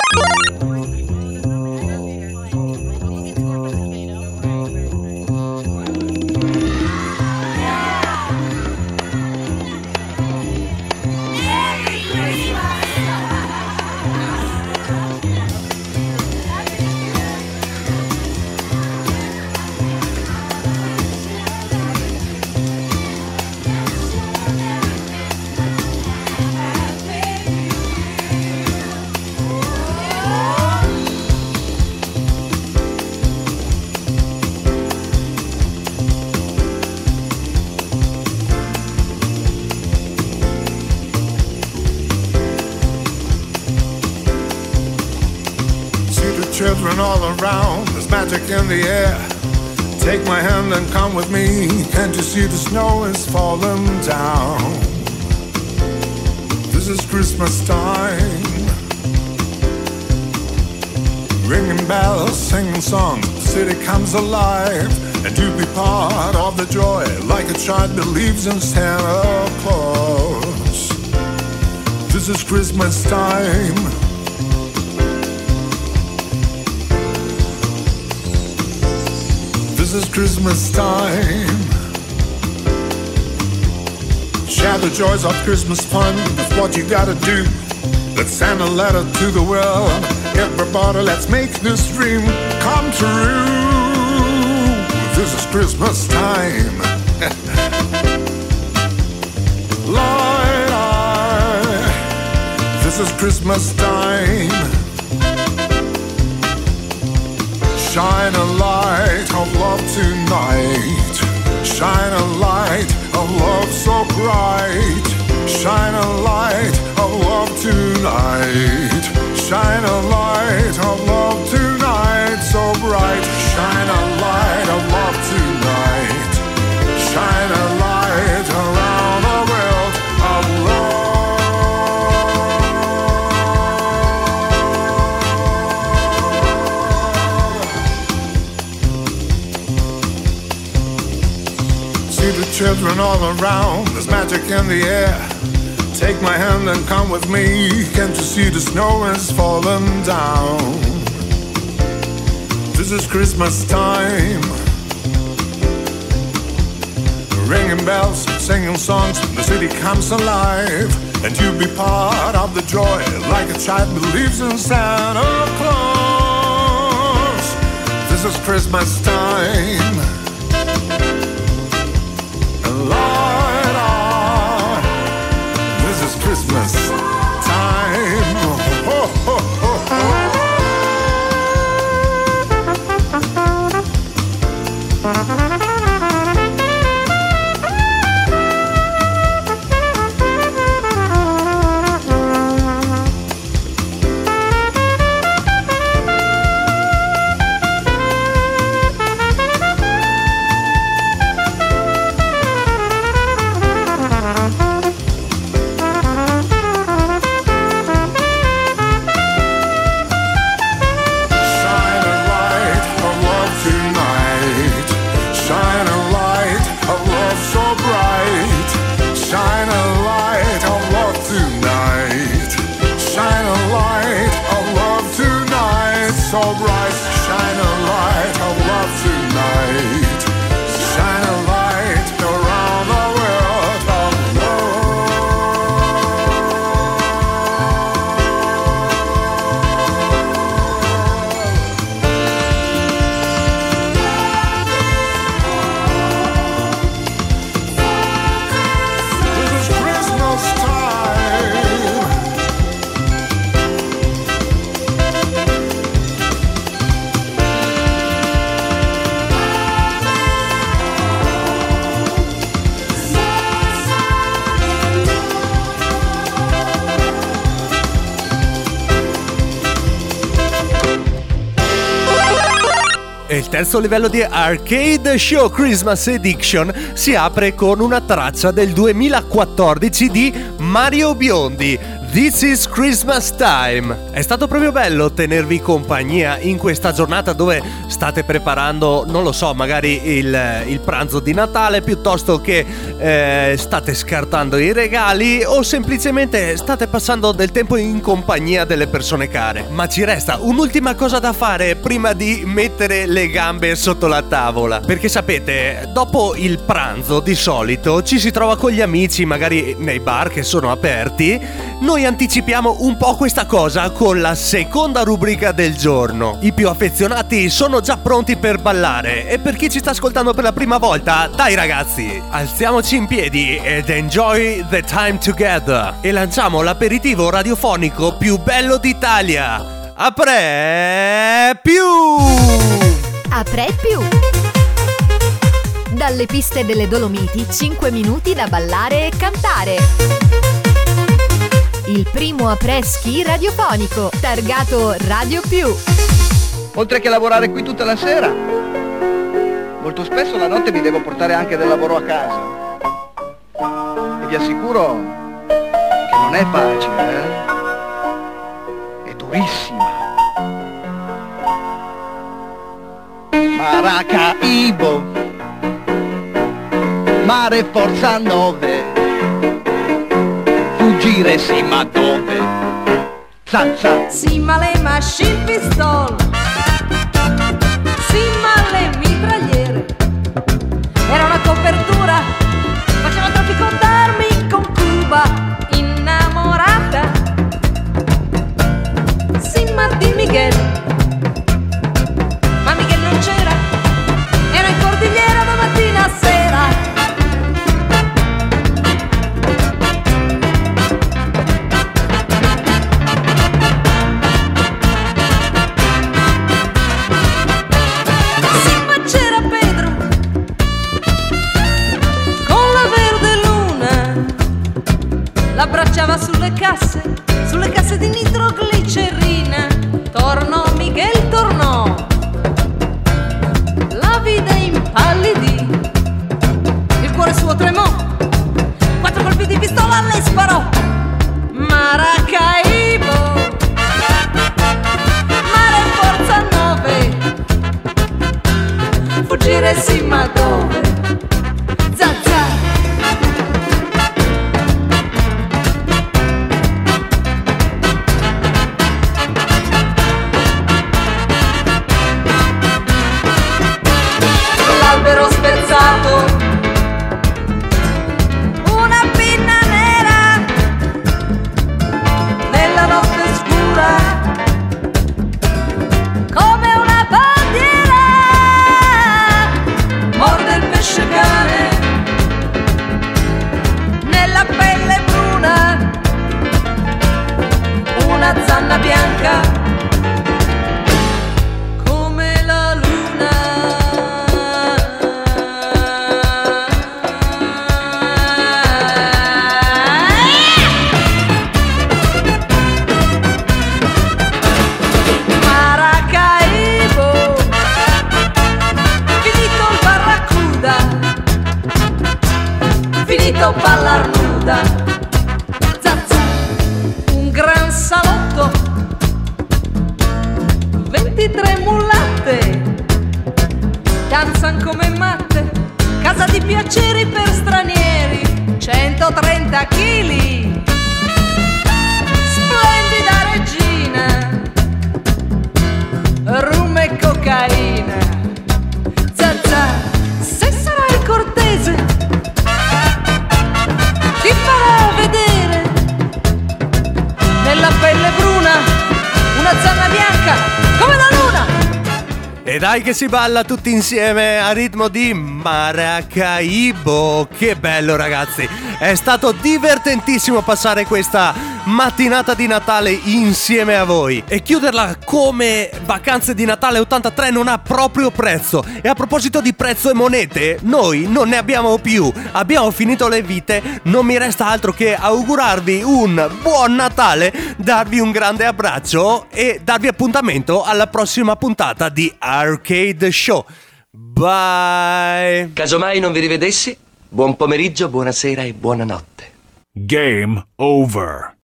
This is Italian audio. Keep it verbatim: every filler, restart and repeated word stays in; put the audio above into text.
Children all around, there's magic in the air. Take my hand and come with me. Can't you see the snow is falling down? This is Christmas time. Ringing bells, singing songs, the city comes alive. And you be part of the joy, like a child believes in Santa Claus. This is Christmas time. This is Christmas time. Share the joys of Christmas fun. That's what you gotta do. Let's send a letter to the world. Everybody, let's make this dream come true. This is Christmas time. Light eye. This is Christmas time. Shine a light of love tonight. Shine a light of love so bright. Shine a light of love tonight. Shine a light of love tonight so bright. Shine a light of love tonight. Shine a light around the world of love. Children all around, there's magic in the air. Take my hand and come with me. Can't you see the snow is falling down? This is Christmas time. Ringing bells, singing songs, the city comes alive. And you be part of the joy, like a child believes in Santa Claus. This is Christmas time. Light on. This is Christmas time. Ho, ho, ho, ho. So bright, shine a light of love tonight. Shine a light around the world of love. This is Christmas time. E il terzo livello di Arcade Show Christmas Edition si apre con una traccia del duemilaquattordici di Mario Biondi, This is Christmas Time. È stato proprio bello tenervi compagnia in questa giornata dove state preparando, non lo so, magari il, il pranzo di Natale, piuttosto che eh, state scartando i regali o semplicemente state passando del tempo in compagnia delle persone care. Ma ci resta un'ultima cosa da fare prima di mettere le gambe sotto la tavola, perché sapete, dopo il pranzo di solito ci si trova con gli amici, magari nei bar che sono aperti. Noi anticipiamo un po' questa cosa con la seconda rubrica del giorno. I più affezionati sono già pronti per ballare e per chi ci sta ascoltando per la prima volta, dai ragazzi, alziamoci in piedi ed enjoy the time together e lanciamo l'aperitivo radiofonico più bello d'Italia. Apre più! Apre più! Dalle piste delle Dolomiti, cinque minuti da ballare e cantare. Il primo après-ski radiofonico, targato Radio Più. Oltre che lavorare qui tutta la sera, molto spesso la notte mi devo portare anche del lavoro a casa. E vi assicuro che non è facile, eh? È durissima. Maracaibo, mare forza nove, fuggire sì ma dove? Zanza. Sì ma le machine pistol, sì ma le mitragliere, era una copertura, faceva traffico d'armi con Cuba, innamorata. Sì ma di Miguel, ma Miguel non c'era, era in cordigliera da mattina a sera. L'abbracciava sulle casse, sulle casse di nitroglicerina. Tornò, Miguel tornò, la vide impallidì, il cuore suo tremò, quattro colpi di pistola le sparò. Maracaibo, mare forza nove, fuggire sì ma dove? Zazza. L'albero spezzato, una pinna nera nella notte scura, come una bandiera, morde il pesce cane nella pelle bruna, una zanna bianca come la luna. Finito ballar nuda, zazza, un gran salotto, ventitré mulatte, danzan come matte, casa di piaceri per stranieri, centotrenta chili, splendida regina, rum e cocaina, zazza, se sarai cortese ti farò vedere nella pelle bruna una zanna bianca come la luna. E dai che si balla tutti insieme a ritmo di Maracaibo. Che bello ragazzi, è stato divertentissimo passare questa mattinata di Natale insieme a voi e chiuderla come vacanze di Natale ottantatré non ha proprio prezzo. E a proposito di prezzo e monete, noi non ne abbiamo più, abbiamo finito le vite. Non mi resta altro che augurarvi un buon Natale, darvi un grande abbraccio e darvi appuntamento alla prossima puntata di Arcade Show. Bye. Casomai non vi rivedessi, buon pomeriggio, buonasera e buonanotte. Game over.